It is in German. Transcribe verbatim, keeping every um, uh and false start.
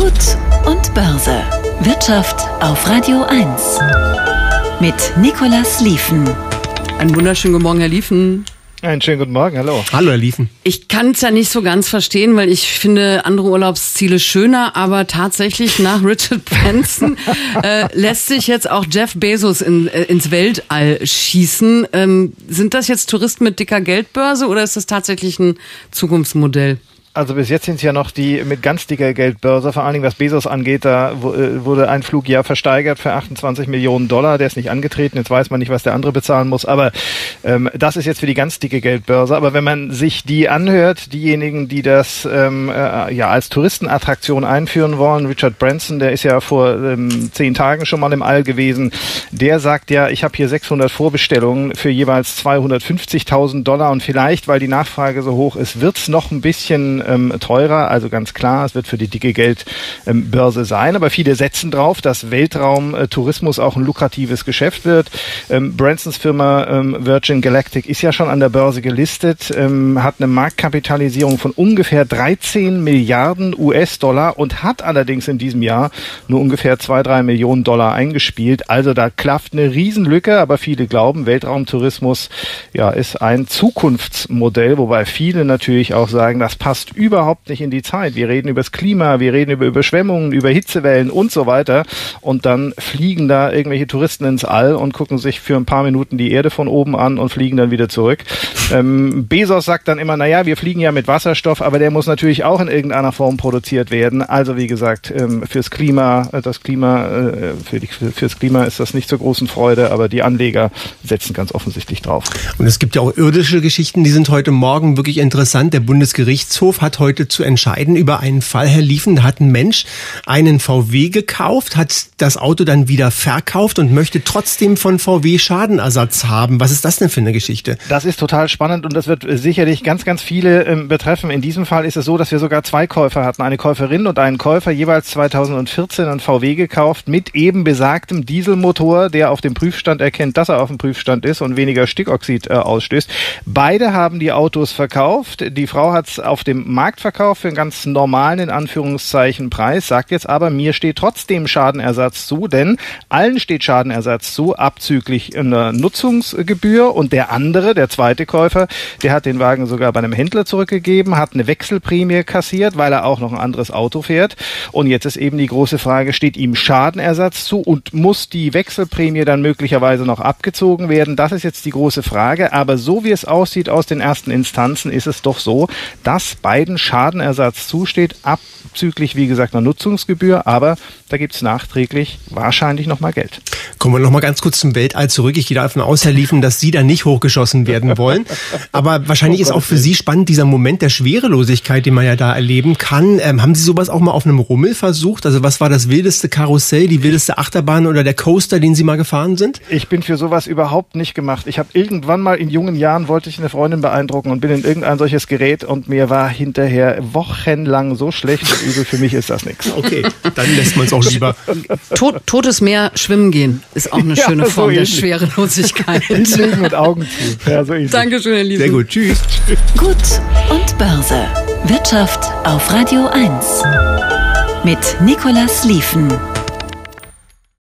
Gut und Börse. Wirtschaft auf Radio eins. Mit Nicolas Lieven. Einen wunderschönen guten Morgen, Herr Lieven. Einen schönen guten Morgen, hallo. Hallo, Herr Lieven. Ich kann es ja nicht so ganz verstehen, weil ich finde andere Urlaubsziele schöner, aber tatsächlich nach Richard Branson äh, lässt sich jetzt auch Jeff Bezos in, äh, ins Weltall schießen. Ähm, sind das jetzt Touristen mit dicker Geldbörse oder ist das tatsächlich ein Zukunftsmodell? Also bis jetzt sind es ja noch die mit ganz dicker Geldbörse, vor allen Dingen was Bezos angeht, da wurde ein Flug ja versteigert für achtundzwanzig Millionen Dollar, der ist nicht angetreten, jetzt weiß man nicht, was der andere bezahlen muss, aber ähm, das ist jetzt für die ganz dicke Geldbörse, aber wenn man sich die anhört, diejenigen, die das ähm, äh, ja als Touristenattraktion einführen wollen, Richard Branson, der ist ja vor ähm, zehn Tagen schon mal im All gewesen, der sagt ja, ich habe hier sechshundert Vorbestellungen für jeweils zweihundertfünfzigtausend Dollar und vielleicht, weil die Nachfrage so hoch ist, wird's noch ein bisschen Ähm, teurer, also ganz klar, es wird für die dicke Geldbörse ähm, sein, aber viele setzen drauf, dass Weltraumtourismus auch ein lukratives Geschäft wird. Ähm, Bransons Firma ähm, Virgin Galactic ist ja schon an der Börse gelistet, ähm, hat eine Marktkapitalisierung von ungefähr dreizehn Milliarden U S-Dollar und hat allerdings in diesem Jahr nur ungefähr zwei, drei Millionen Dollar eingespielt. Also da klafft eine Riesenlücke, aber viele glauben, Weltraumtourismus ja, ist ein Zukunftsmodell, wobei viele natürlich auch sagen, das passt überhaupt nicht in die Zeit. Wir reden über das Klima, wir reden über Überschwemmungen, über Hitzewellen und so weiter. Und dann fliegen da irgendwelche Touristen ins All und gucken sich für ein paar Minuten die Erde von oben an und fliegen dann wieder zurück. Ähm, Bezos sagt dann immer, naja, wir fliegen ja mit Wasserstoff, aber der muss natürlich auch in irgendeiner Form produziert werden. Also wie gesagt, ähm, fürs Klima, das Klima, äh, für die, fürs Klima ist das nicht zur großen Freude, aber die Anleger setzen ganz offensichtlich drauf. Und es gibt ja auch irdische Geschichten, die sind heute Morgen wirklich interessant. Der Bundesgerichtshof hat heute zu entscheiden über einen Fall, Herr Lieven. Da hat ein Mensch einen V W gekauft, hat das Auto dann wieder verkauft und möchte trotzdem von V W Schadenersatz haben. Was ist das denn für eine Geschichte? Das ist total spannend und das wird sicherlich ganz, ganz viele ähm, betreffen. In diesem Fall ist es so, dass wir sogar zwei Käufer hatten. Eine Käuferin und einen Käufer, jeweils zweitausendvierzehn ein V W gekauft mit eben besagtem Dieselmotor, der auf dem Prüfstand erkennt, dass er auf dem Prüfstand ist und weniger Stickoxid äh, ausstößt. Beide haben die Autos verkauft. Die Frau hat es auf dem Marktverkauf für einen ganz normalen, in Anführungszeichen, Preis, sagt jetzt aber, mir steht trotzdem Schadenersatz zu, denn allen steht Schadenersatz zu, abzüglich einer Nutzungsgebühr und der andere, der zweite Käufer, der hat den Wagen sogar bei einem Händler zurückgegeben, hat eine Wechselprämie kassiert, weil er auch noch ein anderes Auto fährt und jetzt ist eben die große Frage, steht ihm Schadenersatz zu und muss die Wechselprämie dann möglicherweise noch abgezogen werden? Das ist jetzt die große Frage, aber so wie es aussieht aus den ersten Instanzen, ist es doch so, dass beiden Schadenersatz zusteht, abzüglich, wie gesagt, einer Nutzungsgebühr, aber da gibt es nachträglich wahrscheinlich nochmal Geld. Kommen wir nochmal ganz kurz zum Weltall zurück. Ich gehe davon aus, Herr Lieven, dass Sie da nicht hochgeschossen werden wollen. Aber wahrscheinlich ist auch für Sie spannend dieser Moment der Schwerelosigkeit, den man ja da erleben kann. Ähm, haben Sie sowas auch mal auf einem Rummel versucht? Also was war das wildeste Karussell, die wildeste Achterbahn oder der Coaster, den Sie mal gefahren sind? Ich bin für sowas überhaupt nicht gemacht. Ich habe irgendwann mal in jungen Jahren, wollte ich eine Freundin beeindrucken und bin in irgendein solches Gerät und mir war hinterher wochenlang so schlecht und übel, für mich ist das nichts. Okay, dann lässt man es auch lieber. Tot, totes Meer schwimmen gehen ist auch eine ja, schöne Form so der ähnlich. Schwerelosigkeit. Hinlegen mit Augen zu. Ja, so ähnlich. Dankeschön, Herr Lieven. Sehr gut, tschüss. Gut und Börse. Wirtschaft auf Radio eins. Mit Nicolas Lieven.